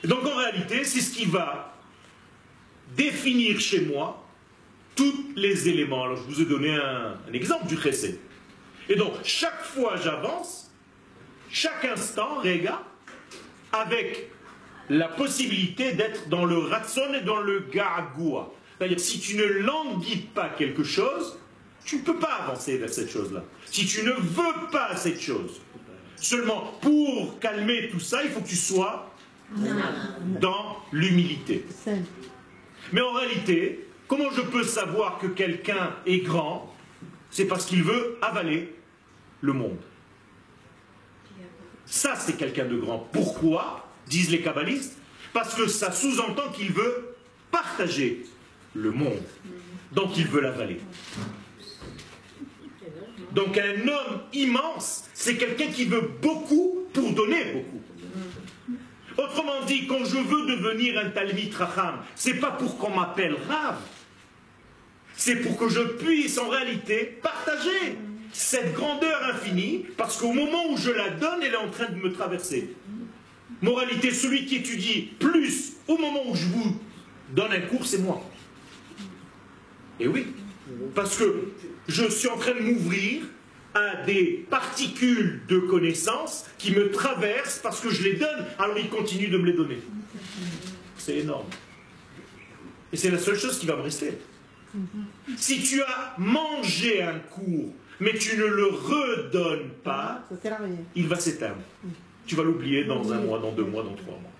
Donc en réalité, c'est ce qui va définir chez moi tous les éléments. Alors je vous ai donné un exemple du chesed. Et donc chaque fois j'avance, chaque instant, Rega, avec la possibilité d'être dans le ratson et dans le ga'agua. C'est-à-dire, si tu ne languis pas quelque chose, tu ne peux pas avancer vers cette chose-là. Si tu ne veux pas cette chose, seulement pour calmer tout ça, il faut que tu sois dans l'humilité. Mais en réalité, comment je peux savoir que quelqu'un est grand? C'est parce qu'il veut avaler le monde. Ça, c'est quelqu'un de grand. Pourquoi, disent les kabbalistes? Parce que ça sous-entend qu'il veut partager le monde. Donc il veut l'avaler. Donc un homme immense, c'est quelqu'un qui veut beaucoup pour donner beaucoup. Autrement dit, quand je veux devenir un Talmid Racham, c'est pas pour qu'on m'appelle Rav. C'est pour que je puisse en réalité partager cette grandeur infinie, parce qu'au moment où je la donne, elle est en train de me traverser. Moralité, celui qui étudie plus au moment où je vous donne un cours, c'est moi. Et oui, parce que je suis en train de m'ouvrir à des particules de connaissances qui me traversent parce que je les donne, alors ils continuent de me les donner. C'est énorme. Et c'est la seule chose qui va me rester. Si tu as mangé un cours, mais tu ne le redonnes pas, il va s'éteindre. Tu vas l'oublier dans un mois, dans 2 mois, dans 3 mois.